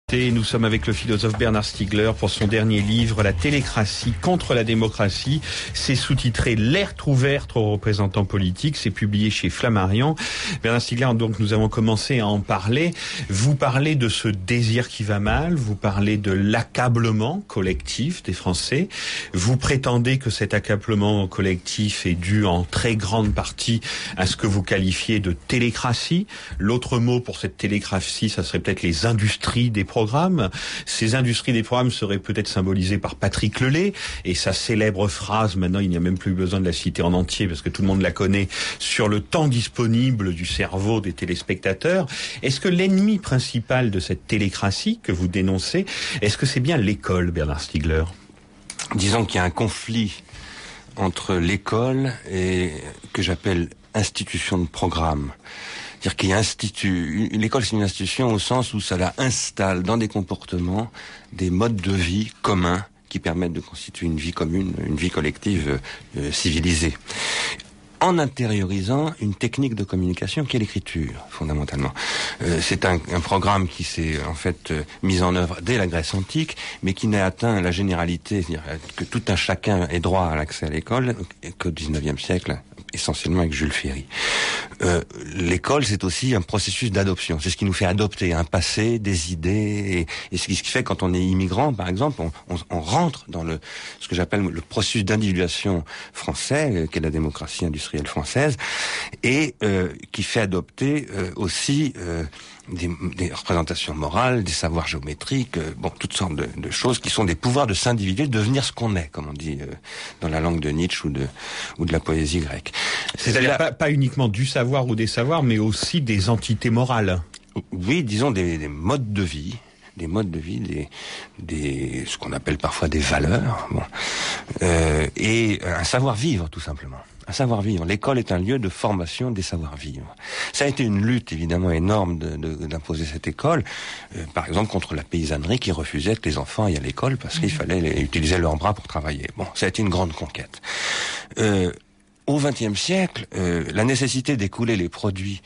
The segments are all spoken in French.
Nous sommes avec le philosophe Bernard Stiegler pour son dernier livre, La télécratie contre la démocratie. C'est sous-titré Lettre ouverte aux représentants politiques. C'est publié chez Flammarion. Bernard Stiegler, donc nous avons commencé à en parler. Vous parlez de ce désir qui va mal. Vous parlez de l'accablement collectif des Français. Vous prétendez que cet accablement collectif est dû en très grande partie à ce que vous qualifiez de télécratie. L'autre mot pour cette télécratie, ça serait peut-être les industries des programmes. Ces industries des programmes seraient peut-être symbolisées par Patrick Lelay et sa célèbre phrase, maintenant il n'y a même plus besoin de la citer en entier parce que tout le monde la connaît, sur le temps disponible du cerveau des téléspectateurs. Est-ce que l'ennemi principal de cette télécratie que vous dénoncez, est-ce que c'est bien l'école, Bernard Stiegler ? Disons qu'il y a un conflit entre l'école et que j'appelle institution de programme. C'est-à-dire qu'il y a l'école c'est une institution au sens où ça la installe dans des comportements, des modes de vie communs qui permettent de constituer une vie commune, une vie collective civilisée. En intériorisant une technique de communication qui est l'écriture, fondamentalement. C'est un programme qui s'est en fait mis en œuvre dès la Grèce antique, mais qui n'a atteint la généralité, c'est-à-dire que tout un chacun ait droit à l'accès à l'école qu'au XIXe siècle, essentiellement avec Jules Ferry. L'école, c'est aussi un processus d'adoption. C'est ce qui nous fait adopter un passé, des idées, et ce qui fait quand on est immigrant, par exemple, on rentre dans ce que j'appelle le processus d'individuation français, qu'est la démocratie industrielle française, et qui fait adopter aussi des représentations morales, des savoirs géométriques, toutes sortes de choses qui sont des pouvoirs de s'individuer, de devenir ce qu'on est, comme on dit dans la langue de Nietzsche ou de la poésie grecque. C'est-à-dire pas uniquement du savoir ou des savoirs, mais aussi des entités morales. Oui, disons des modes de vie. Des modes de vie, ce qu'on appelle parfois des valeurs, et un savoir-vivre, tout simplement. Un savoir-vivre. L'école est un lieu de formation des savoir-vivre. Ça a été une lutte, évidemment, énorme d'imposer cette école, par exemple, contre la paysannerie qui refusait que les enfants aillent à l'école parce qu'il fallait utiliser leurs bras pour travailler. Ça a été une grande conquête. Au XXe siècle, la nécessité d'écouler les produits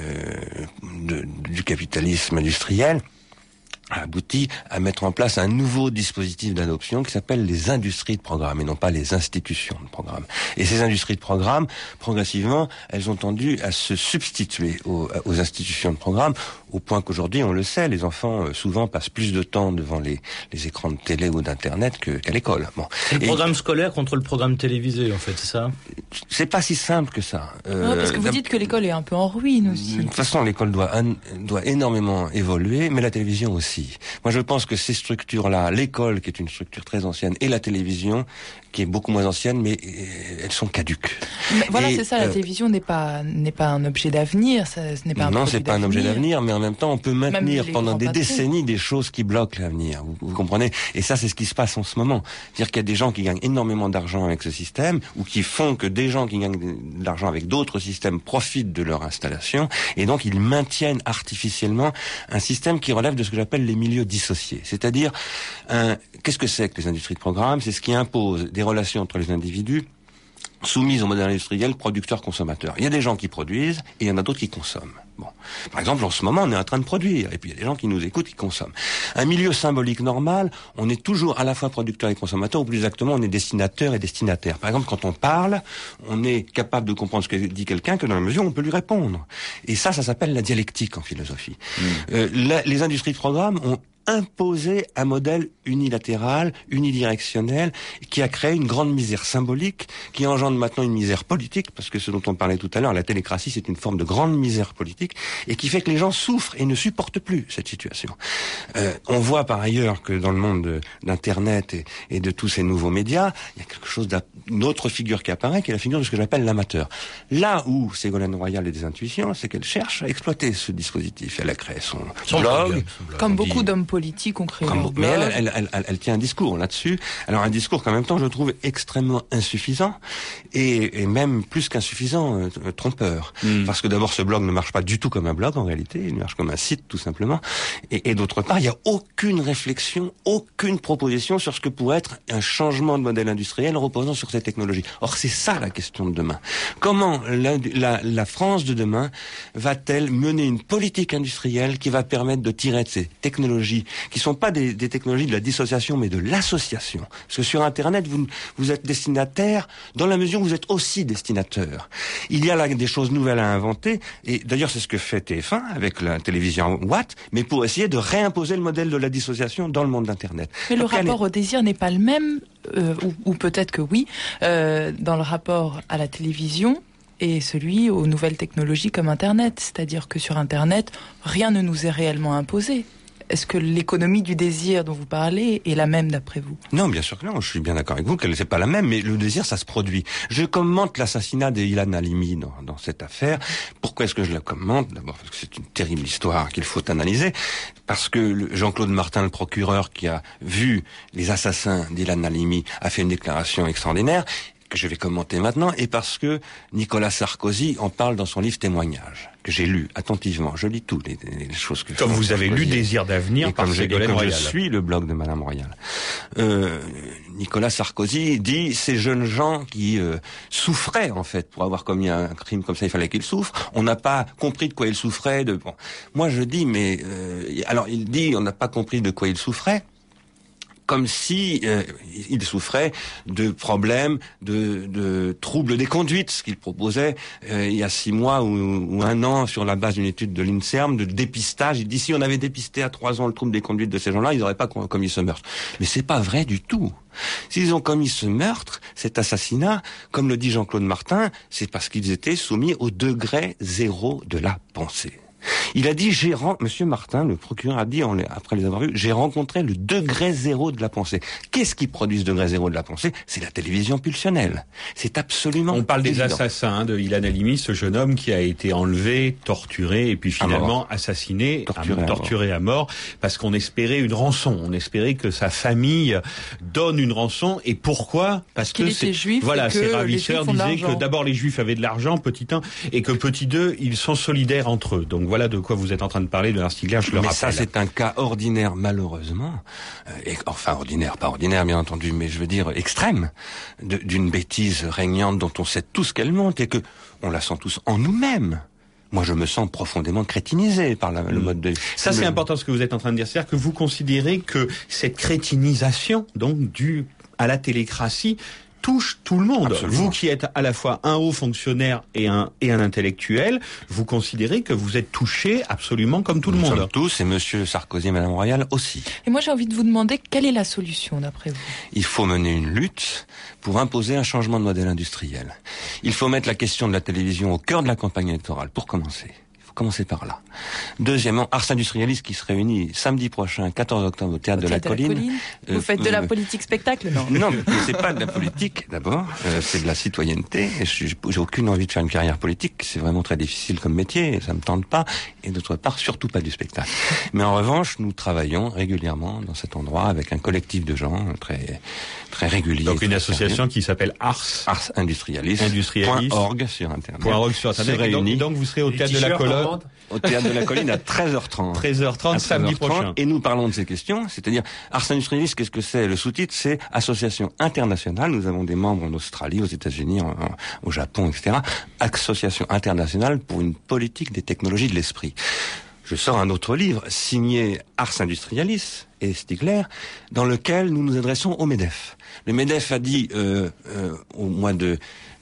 du capitalisme industriel a abouti à mettre en place un nouveau dispositif d'adoption qui s'appelle les industries de programme et non pas les institutions de programme. Et ces industries de programme, progressivement, elles ont tendu à se substituer aux institutions de programme, au point qu'aujourd'hui, on le sait, les enfants souvent passent plus de temps devant les écrans de télé ou d'internet qu'à l'école. C'est le programme scolaire contre le programme télévisé, en fait, c'est ça ? C'est pas si simple que ça. Parce que vous dites que l'école est un peu en ruine aussi. De toute façon, l'école doit énormément évoluer, mais la télévision aussi. Moi, je pense que ces structures-là, l'école, qui est une structure très ancienne, et la télévision, qui est beaucoup moins ancienne, mais elles sont caduques. Mais voilà, c'est ça, la télévision n'est pas un objet d'avenir, ce n'est pas un Non, produit c'est pas un objet d'avenir, mais en même temps, on peut maintenir pendant des décennies des choses qui bloquent l'avenir. Vous comprenez ? Et ça, c'est ce qui se passe en ce moment. C'est-à-dire qu'il y a des gens qui gagnent énormément d'argent avec ce système, ou qui font que des gens qui gagnent de l'argent avec d'autres systèmes profitent de leur installation, et donc ils maintiennent artificiellement un système qui relève de ce que j'appelle les milieux dissociés. C'est-à-dire, qu'est-ce que c'est que les industries de programme ? C'est ce qui impose des relations entre les individus soumises au modèle industriel producteur-consommateur. Il y a des gens qui produisent et il y en a d'autres qui consomment. Par exemple, en ce moment, on est en train de produire et puis il y a des gens qui nous écoutent, qui consomment. Un milieu symbolique normal, on est toujours à la fois producteur et consommateur, ou plus exactement, on est destinateur et destinataire. Par exemple, quand on parle, on est capable de comprendre ce que dit quelqu'un que dans la mesure où on peut lui répondre. Et ça s'appelle la dialectique en philosophie. Les industries de programme ont imposer un modèle unilatéral, unidirectionnel, qui a créé une grande misère symbolique, qui engendre maintenant une misère politique, parce que ce dont on parlait tout à l'heure, la télécratie, c'est une forme de grande misère politique, et qui fait que les gens souffrent et ne supportent plus cette situation. On voit par ailleurs que dans le monde d'Internet et de tous ces nouveaux médias, il y a quelque chose d'une autre figure qui apparaît, qui est la figure de ce que j'appelle l'amateur. Là où Ségolène Royal a des intuitions, c'est qu'elle cherche à exploiter ce dispositif. Elle a créé son blog. Comme beaucoup d'hommes politiques ont créé leur blog. Mais elle tient un discours là-dessus. Alors un discours qu'en même temps je trouve extrêmement insuffisant et même plus qu'insuffisant, trompeur. Parce que d'abord ce blog ne marche pas du tout comme un blog en réalité, il marche comme un site tout simplement. Et d'autre part, il n'y a aucune réflexion, aucune proposition sur ce que pourrait être un changement de modèle industriel reposant sur ces technologies. Or c'est ça la question de demain. Comment la France de demain va-t-elle mener une politique industrielle qui va permettre de tirer de ces technologies technologies qui sont pas des technologies de la dissociation, mais de l'association. Parce que sur Internet, vous êtes destinataire dans la mesure où vous êtes aussi destinateur. Il y a là des choses nouvelles à inventer, et d'ailleurs c'est ce que fait TF1 avec la télévision Watt, mais pour essayer de réimposer le modèle de la dissociation dans le monde d'Internet. Mais le rapport au désir n'est pas le même, ou peut-être que oui, dans le rapport à la télévision et celui aux nouvelles technologies comme Internet. C'est-à-dire que sur Internet, rien ne nous est réellement imposé. Est-ce que l'économie du désir dont vous parlez est la même d'après vous? Non, bien sûr que non. Je suis bien d'accord avec vous qu'elle n'est pas la même, mais le désir, ça se produit. Je commente l'assassinat d'Ilan Halimi dans cette affaire. Pourquoi est-ce que je la commente? D'abord parce que c'est une terrible histoire qu'il faut analyser. Parce que Jean-Claude Martin, le procureur qui a vu les assassins d'Ilan Halimi, a fait une déclaration extraordinaire que je vais commenter maintenant, et parce que Nicolas Sarkozy en parle dans son livre Témoignages, que j'ai lu attentivement. Je lis tout, les choses que... Comme vous avez lu Désir d'avenir par Ségolène Royal. Je suis le blog de Madame Royal. Nicolas Sarkozy dit, ces jeunes gens qui souffraient, en fait, pour avoir commis un crime comme ça, il fallait qu'ils souffrent. On n'a pas compris de quoi ils souffraient. Bon. Moi, je dis, mais... alors, il dit, on n'a pas compris de quoi ils souffraient, comme si il souffrait de problèmes, de troubles des conduites, ce qu'il proposait il y a 6 mois ou 1 an sur la base d'une étude de l'INSERM, de dépistage. Il dit si on avait dépisté à 3 ans le trouble des conduites de ces gens-là, ils n'auraient pas commis ce meurtre. Mais c'est pas vrai du tout. S'ils ont commis ce meurtre, cet assassinat, comme le dit Jean-Claude Martin, c'est parce qu'ils étaient soumis au degré zéro de la pensée. Il a dit, Monsieur Martin, le procureur a dit, après les avoir vus, j'ai rencontré le degré zéro de la pensée. Qu'est-ce qui produit ce degré zéro de la pensée? C'est la télévision pulsionnelle. C'est absolument On parle évident. des assassins de Ilan Halimi, ce jeune homme qui a été enlevé, torturé, et puis finalement assassiné, torturé à mort, parce qu'on espérait une rançon. On espérait que sa famille donne une rançon. Et pourquoi? Parce que était juif. Voilà, et que ses ravisseurs disaient que d'abord d'abord les juifs avaient de l'argent, petit 1, et que petit 2, ils sont solidaires entre eux. Donc voilà de quoi vous êtes en train de parler, Bernard Stiegler, je le rappelle. Mais ça, c'est un cas ordinaire, malheureusement. Enfin, ordinaire, pas ordinaire, bien entendu, mais je veux dire extrême, d'une bêtise régnante dont on sait tous qu'elle monte et que on la sent tous en nous-mêmes. Moi, je me sens profondément crétinisé par le mode de... Ça, c'est important ce que vous êtes en train de dire. C'est-à-dire que vous considérez que cette crétinisation, donc, due à la télécratie, touche tout le monde. Absolument. Vous qui êtes à la fois un haut fonctionnaire et un intellectuel, vous considérez que vous êtes touché absolument comme tout le monde. Nous sommes tous, et Monsieur Sarkozy et Madame Royal aussi. Et moi, j'ai envie de vous demander quelle est la solution, d'après vous? Il faut mener une lutte pour imposer un changement de modèle industriel. Il faut mettre la question de la télévision au cœur de la campagne électorale, pour commencer. Commencer par là. Deuxièmement, Ars Industrialis qui se réunit samedi prochain, 14 octobre, au Théâtre de la Colline. Vous faites de la politique spectacle, non? Non, mais c'est pas de la politique, d'abord. C'est de la citoyenneté. Et j'ai aucune envie de faire une carrière politique. C'est vraiment très difficile comme métier. Et ça me tente pas. Et d'autre part, surtout pas du spectacle. Mais en revanche, nous travaillons régulièrement dans cet endroit avec un collectif de gens très, très réguliers. Donc une association qui s'appelle Ars Industrialis. Industrialis.org sur Internet. .org sur Internet. Donc vous serez au Théâtre de la Colonne. Au Théâtre de la Colline à 13h30. 13h30 samedi prochain. Et nous parlons de ces questions, c'est-à-dire Ars Industrialis, qu'est-ce que c'est? Le sous-titre, c'est Association internationale. Nous avons des membres en Australie, aux États-Unis, au Japon, etc. Association internationale pour une politique des technologies de l'esprit. Je sors un autre livre signé Ars Industrialis et Stiegler, dans lequel nous nous adressons au MEDEF. Le MEDEF a dit au mois de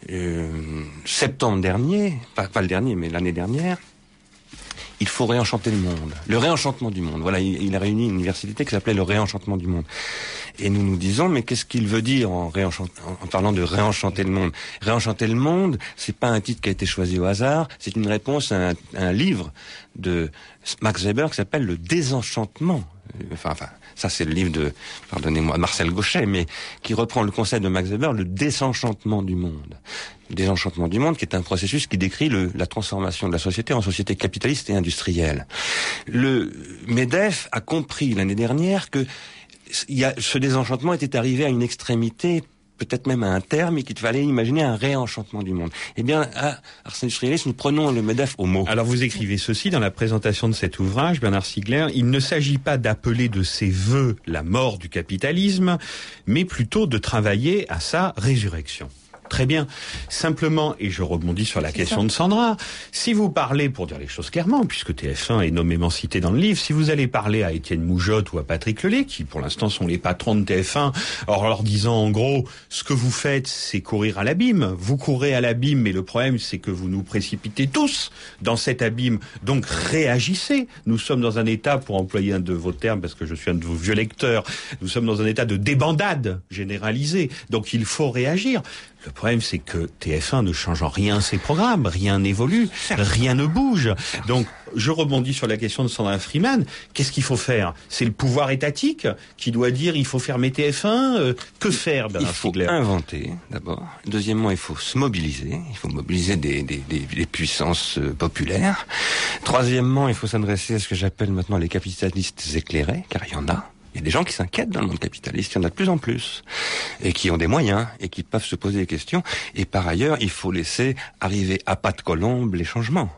septembre dernier, pas le dernier, mais l'année dernière, il faut réenchanter le monde. Le réenchantement du monde. Voilà, il a réuni une université qui s'appelait le réenchantement du monde. Et nous nous disons, mais qu'est-ce qu'il veut dire en parlant de réenchanter le monde? Réenchanter le monde, c'est pas un titre qui a été choisi au hasard, c'est une réponse à un livre de Max Weber qui s'appelle Le Désenchantement. Enfin, ça c'est le livre de, pardonnez-moi, Marcel Gauchet, mais qui reprend le concept de Max Weber, le désenchantement du monde. Le désenchantement du monde, qui est un processus qui décrit la transformation de la société en société capitaliste et industrielle. Le MEDEF a compris l'année dernière que ce désenchantement était arrivé à une extrémité, peut-être même à un terme, et qu'il fallait imaginer un réenchantement du monde. Eh bien, à Ars Industrialis, nous prenons le MEDEF au mot. Alors vous écrivez ceci dans la présentation de cet ouvrage, Bernard Stiegler, il ne s'agit pas d'appeler de ses vœux la mort du capitalisme, mais plutôt de travailler à sa résurrection. Très bien. Simplement, et je rebondis sur la question de Sandra, si vous parlez, pour dire les choses clairement, puisque TF1 est nommément cité dans le livre, si vous allez parler à Étienne Moujotte ou à Patrick Lelay, qui pour l'instant sont les patrons de TF1, en leur disant en gros, ce que vous faites, c'est courir à l'abîme. Vous courez à l'abîme, mais le problème, c'est que vous nous précipitez tous dans cet abîme. Donc réagissez. Nous sommes dans un état, pour employer un de vos termes, parce que je suis un de vos vieux lecteurs, nous sommes dans un état de débandade généralisée. Donc il faut réagir. Le problème, c'est que TF1 ne change en rien ses programmes, rien n'évolue, rien ne bouge. Donc, je rebondis sur la question de Sandra Freeman. Qu'est-ce qu'il faut faire? C'est le pouvoir étatique qui doit dire il faut fermer TF1. Que faire, Bernard Stiegler? Il faut inventer, d'abord. Deuxièmement, il faut se mobiliser. Il faut mobiliser des puissances populaires. Troisièmement, il faut s'adresser à ce que j'appelle maintenant les capitalistes éclairés, car il y en a. Il y a des gens qui s'inquiètent dans le monde capitaliste, il y en a de plus en plus, et qui ont des moyens, et qui peuvent se poser des questions. Et par ailleurs, il faut laisser arriver à pas de colombe les changements.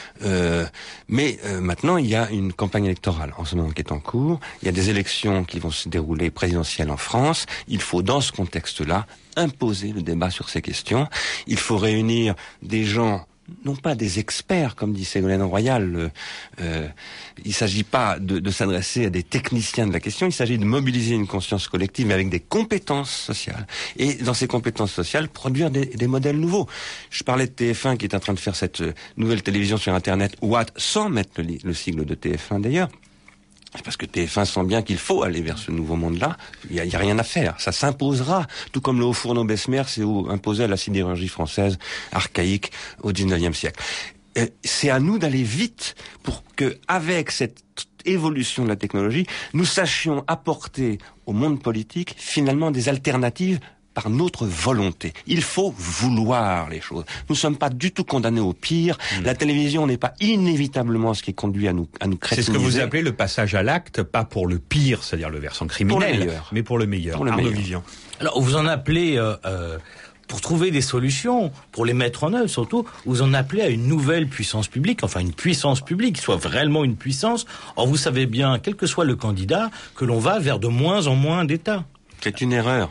Mais maintenant, il y a une campagne électorale en ce moment qui est en cours. Il y a des élections qui vont se dérouler présidentielles en France. Il faut, dans ce contexte-là, imposer le débat sur ces questions. Il faut réunir des gens, non pas des experts, comme dit Ségolène Royal. Il ne s'agit pas de s'adresser à des techniciens de la question, il s'agit de mobiliser une conscience collective, mais avec des compétences sociales. Et dans ces compétences sociales, produire des modèles nouveaux. Je parlais de TF1 qui est en train de faire cette nouvelle télévision sur Internet, What, sans mettre le sigle de TF1 d'ailleurs. Parce que TF1 sent bien qu'il faut aller vers ce nouveau monde-là. Il y a rien à faire. Ça s'imposera. Tout comme le haut-fourneau Bessemer s'est imposé à la sidérurgie française archaïque au 19e siècle. C'est à nous d'aller vite pour que, avec cette évolution de la technologie, nous sachions apporter au monde politique, finalement, des alternatives par notre volonté. Il faut vouloir les choses. Nous ne sommes pas du tout condamnés au pire. La télévision n'est pas inévitablement ce qui conduit à nous crétiniser. C'est ce que vous appelez le passage à l'acte, pas pour le pire, c'est-à-dire le versant criminel, mais pour le meilleur. Arnaud Vivian. Alors, vous en appelez, pour trouver des solutions, pour les mettre en œuvre surtout, vous en appelez à une nouvelle puissance publique, enfin une puissance publique, qui soit réellement une puissance. Or, vous savez bien, quel que soit le candidat, que l'on va vers de moins en moins d'États. C'est une erreur.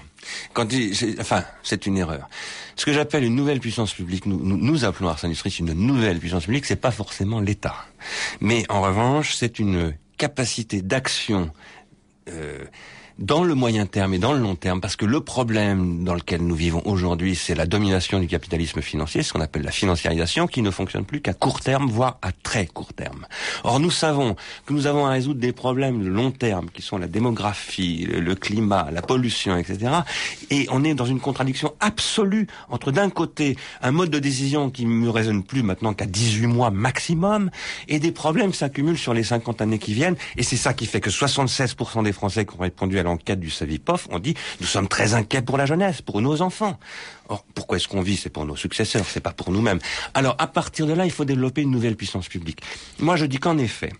C'est une erreur. Ce que j'appelle une nouvelle puissance publique, nous appelons Ars Industries une nouvelle puissance publique, c'est pas forcément l'État. Mais en revanche, c'est une capacité d'action dans le moyen terme et dans le long terme, parce que le problème dans lequel nous vivons aujourd'hui, c'est la domination du capitalisme financier, ce qu'on appelle la financiarisation, qui ne fonctionne plus qu'à court terme, voire à très court terme. Or, nous savons que nous avons à résoudre des problèmes de long terme, qui sont la démographie, le climat, la pollution, etc. Et on est dans une contradiction absolue entre, d'un côté, un mode de décision qui ne me résonne plus maintenant qu'à 18 mois maximum, et des problèmes qui s'accumulent sur les 50 années qui viennent, et c'est ça qui fait que 76% des Français qui ont répondu à l'enquête du Savipov ont dit « Nous sommes très inquiets pour la jeunesse, pour nos enfants ». Or, pourquoi est-ce qu'on vit? C'est pour nos successeurs, c'est pas pour nous-mêmes. Alors, à partir de là, il faut développer une nouvelle puissance publique. Moi, je dis qu'en effet,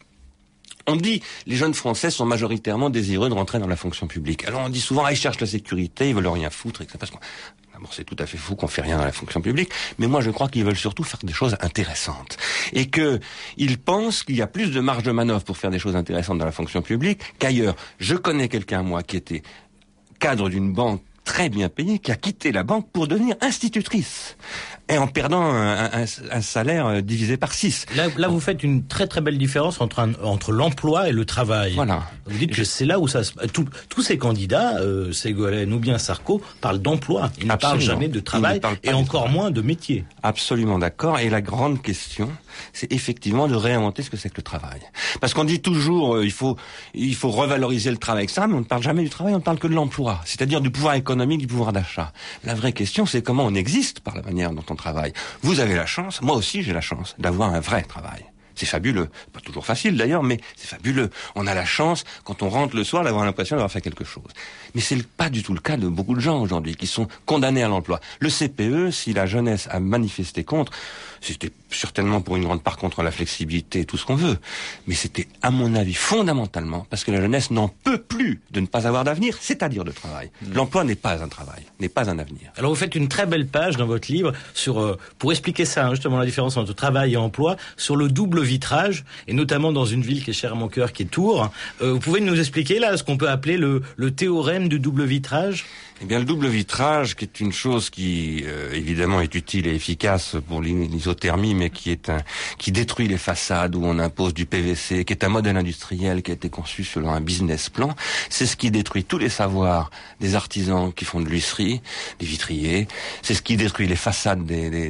on dit les jeunes Français sont majoritairement désireux de rentrer dans la fonction publique. Alors on dit souvent ils cherchent la sécurité, ils veulent rien foutre, etc. D'abord, c'est tout à fait fou qu'on fait rien dans la fonction publique, mais moi je crois qu'ils veulent surtout faire des choses intéressantes. Et que ils pensent qu'il y a plus de marge de manœuvre pour faire des choses intéressantes dans la fonction publique qu'ailleurs. Je connais quelqu'un, moi, qui était cadre d'une banque très bien payée, qui a quitté la banque pour devenir institutrice. Et en perdant un salaire divisé par 6. Là, vous faites une très très belle différence entre l'emploi et le travail. Voilà. Vous dites que c'est là où ça se... Tous ces candidats, Ségolène ou bien Sarko, parlent d'emploi. Ils ne parlent jamais de travail et encore moins de métier. Absolument d'accord. Et la grande question, c'est effectivement de réinventer ce que c'est que le travail. Parce qu'on dit toujours, il faut revaloriser le travail, etc. Mais on ne parle jamais du travail, on ne parle que de l'emploi. C'est-à-dire du pouvoir économique, du pouvoir d'achat. La vraie question, c'est comment on existe par la manière dont on travaille. Vous avez la chance, moi aussi j'ai la chance, d'avoir un vrai travail. C'est fabuleux. Pas toujours facile d'ailleurs, mais c'est fabuleux. On a la chance, quand on rentre le soir, d'avoir l'impression d'avoir fait quelque chose. Mais c'est pas du tout le cas de beaucoup de gens aujourd'hui qui sont condamnés à l'emploi. Le CPE, si la jeunesse a manifesté contre, c'était certainement pour une grande part contre la flexibilité et tout ce qu'on veut. Mais c'était, à mon avis, fondamentalement parce que la jeunesse n'en peut plus de ne pas avoir d'avenir, c'est-à-dire de travail. L'emploi n'est pas un travail, n'est pas un avenir. Alors vous faites une très belle page dans votre livre sur pour expliquer ça, justement la différence entre travail et emploi, sur le double vitrage, et notamment dans une ville qui est chère à mon cœur, qui est Tours. Vous pouvez nous expliquer là ce qu'on peut appeler le théorème du double vitrage ? Eh bien, le double vitrage, qui est une chose qui, évidemment, est utile et efficace pour l'isothermie, mais qui détruit les façades, où on impose du PVC, qui est un modèle industriel qui a été conçu selon un business plan. C'est ce qui détruit tous les savoirs des artisans qui font de l'huisserie, des vitriers. C'est ce qui détruit les façades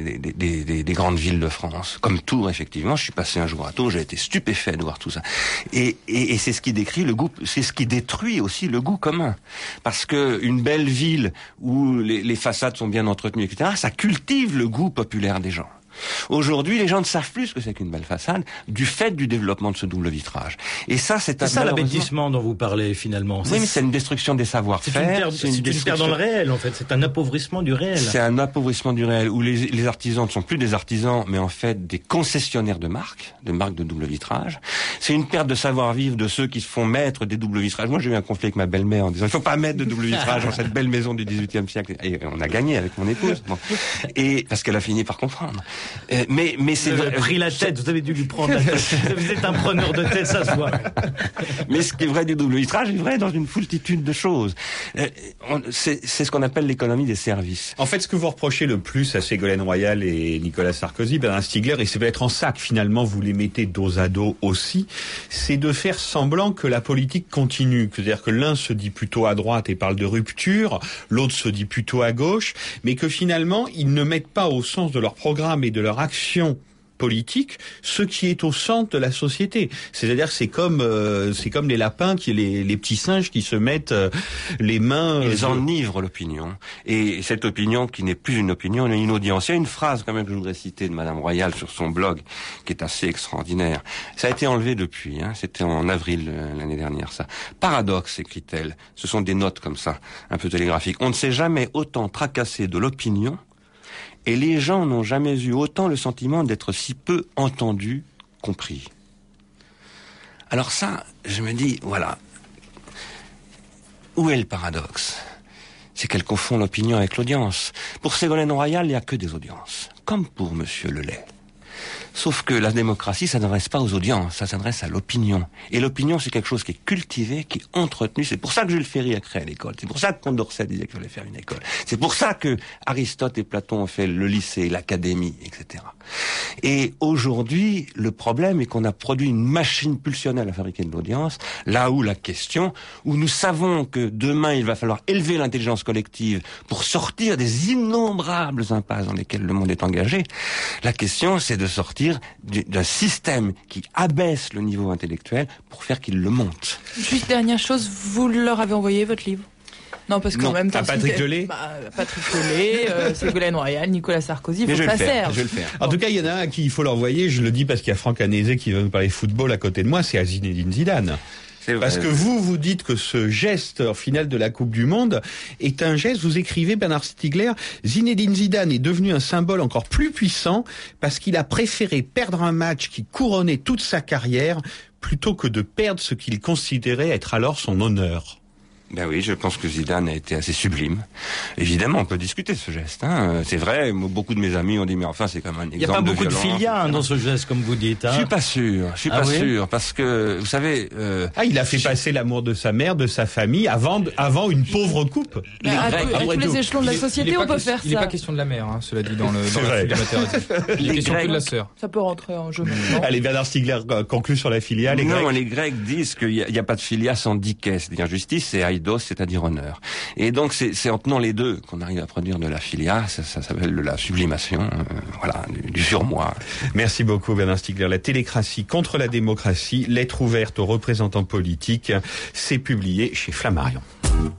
des grandes villes de France. Comme Tours, effectivement. Je suis passé un jour à Tours, j'ai été stupéfait de voir tout ça. Et c'est ce qui décrit le goût, c'est ce qui détruit aussi le goût commun. Parce que une belle ville où les façades sont bien entretenues, etc., ça cultive le goût populaire des gens. Aujourd'hui, les gens ne savent plus ce que c'est qu'une belle façade du fait du développement de ce double vitrage. Et ça, c'est ça l'abêtissement dont vous parlez finalement. Oui, mais c'est une destruction des savoir-faire. C'est une perte dans le réel, en fait. C'est un appauvrissement du réel. C'est un appauvrissement du réel où les artisans ne sont plus des artisans, mais en fait des concessionnaires de marques de double vitrage. C'est une perte de savoir-vivre de ceux qui se font mettre des doubles vitrages. Moi, j'ai eu un conflit avec ma belle-mère en disant il faut pas mettre de double vitrage dans cette belle maison du XVIIIe siècle. Et on a gagné avec mon épouse. Bon. Et parce qu'elle a fini par comprendre. Mais c'est vous avez pris la tête, vous avez dû lui prendre la tête. Vous êtes un preneur de tête, ça se voit. Mais ce qui est vrai du double vitrage est vrai dans une foultitude de choses. C'est ce qu'on appelle l'économie des services. En fait, ce que vous reprochez le plus à Ségolène Royal et Nicolas Sarkozy, Bernard Stiegler, et c'est peut-être en ça que finalement vous les mettez dos à dos aussi, c'est de faire semblant que la politique continue. C'est-à-dire que l'un se dit plutôt à droite et parle de rupture, l'autre se dit plutôt à gauche, mais que finalement ils ne mettent pas au sens de leur programme et de leur action politique ce qui est au centre de la société. C'est-à-dire c'est comme les lapins, les petits singes qui se mettent les mains... Ils enivrent l'opinion. Et cette opinion qui n'est plus une opinion, mais une audience. Il y a une phrase quand même que je voudrais citer de Madame Royal sur son blog qui est assez extraordinaire. Ça a été enlevé depuis, c'était en avril l'année dernière ça. Paradoxe, écrit-elle. Ce sont des notes comme ça, un peu télégraphiques. On ne s'est jamais autant tracassé de l'opinion et les gens n'ont jamais eu autant le sentiment d'être si peu entendus, compris. Alors ça, je me dis, voilà. Où est le paradoxe ? C'est qu'elle confond l'opinion avec l'audience. Pour Ségolène Royal, il n'y a que des audiences. Comme pour Monsieur Lelay. Sauf que la démocratie, ça ne s'adresse pas aux audiences, ça s'adresse à l'opinion. Et l'opinion, c'est quelque chose qui est cultivé, qui est entretenu. C'est pour ça que Jules Ferry a créé l'école. C'est pour ça que Condorcet disait qu'il fallait faire une école. C'est pour ça que Aristote et Platon ont fait le lycée, l'académie, etc. Et aujourd'hui, le problème est qu'on a produit une machine pulsionnelle à fabriquer de l'audience, là où la question, où nous savons que demain, il va falloir élever l'intelligence collective pour sortir des innombrables impasses dans lesquelles le monde est engagé. La question, c'est de sortir d'un système qui abaisse le niveau intellectuel pour faire qu'il le monte. Juste dernière chose, vous leur avez envoyé votre livre ? Non, parce qu'en même temps... À Patrick Gelé Patrick Gelé, Ségolène Royal, Nicolas Sarkozy, il faut que ça serve. Je vais le faire. En tout cas, il y en a un à qui il faut l'envoyer, je le dis parce qu'il y a Franck Anézé qui va nous parler football à côté de moi, c'est à Zinedine Zidane. Parce que vous dites que ce geste en finale de la Coupe du Monde est un geste, vous écrivez Bernard Stiegler, Zinedine Zidane est devenu un symbole encore plus puissant parce qu'il a préféré perdre un match qui couronnait toute sa carrière plutôt que de perdre ce qu'il considérait être alors son honneur. Ben oui, je pense que Zidane a été assez sublime. Évidemment, on peut discuter de ce geste. C'est vrai, beaucoup de mes amis ont dit, mais enfin, c'est quand même un exemple de violence. Il n'y a pas beaucoup de filia dans ce geste, comme vous dites. Je suis pas sûr, parce que, vous savez... il a fait passer l'amour de sa mère, de sa famille, avant une pauvre coupe. À tous les échelons de la société, on peut faire ça. Il n'est pas question de la mère, cela dit, dans la matérialité. Il est question que de la sœur. Ça peut rentrer en jeu. Allez, Bernard Stiegler conclut sur la filia. Les Grecs disent qu'il n'y a pas de filia sans dikès, c'est-à-dire justice, et aidos, c'est-à-dire honneur. Et donc c'est en tenant les deux qu'on arrive à produire de la filia, ça s'appelle de la sublimation, du surmoi. Merci beaucoup Bernard Stiegler. La télécratie contre la démocratie, lettre ouverte aux représentants politiques, c'est publié chez Flammarion.